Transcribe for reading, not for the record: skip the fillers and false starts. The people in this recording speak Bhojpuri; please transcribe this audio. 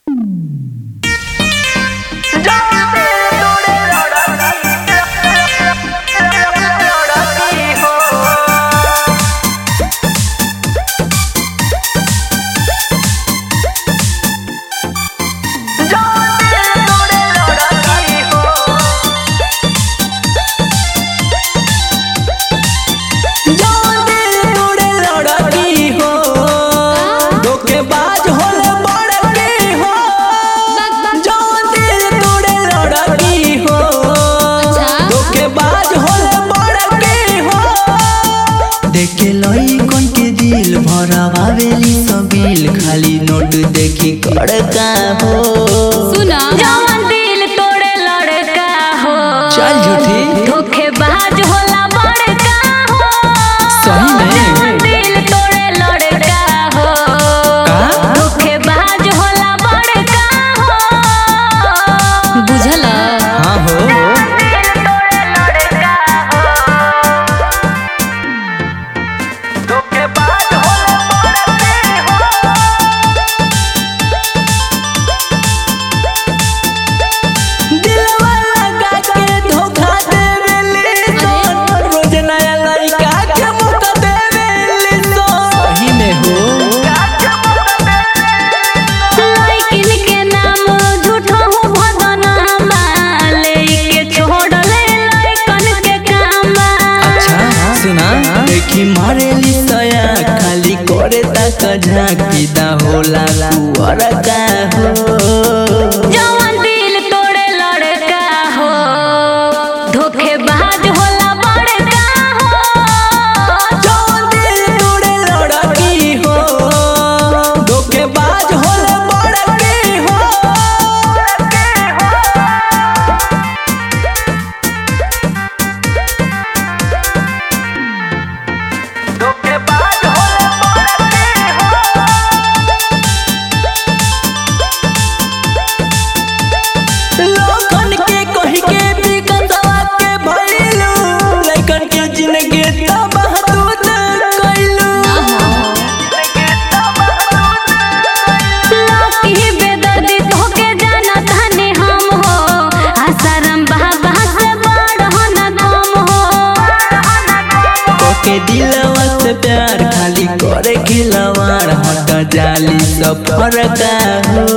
देखे लई कौन के दिल भरवावेली सबिल खाली नोट देखी कड़का हो। सुना जवन दिल तोड़े लड़का हो चल झूठी धोखेबाज होला बड़का हो। सही में जवन दिल तोड़े लड़का हो धोखेबाज होला बड़का हो। बुझला हाँ हो देखी मारेली सया खाली करे तक झांकीदा होला तुअर का हो। जवन दिल तोड़े लड़का हो धोखेबाज होला बड़का हो। जवन दिल तोड़े लड़की हो धोखेबाज होला बड़की हो। लोगन के कही के बिकसवा के भइलू लइकन के जिंदगी तबाह तू कइलू। लकी बेदर्दी धोके जाना थाने हम हो आसाराम बाबा से बड़ हो ना कम हो। के दिलवा से प्यार खाली करे खिलवाड़ हट जाली सफर का हो।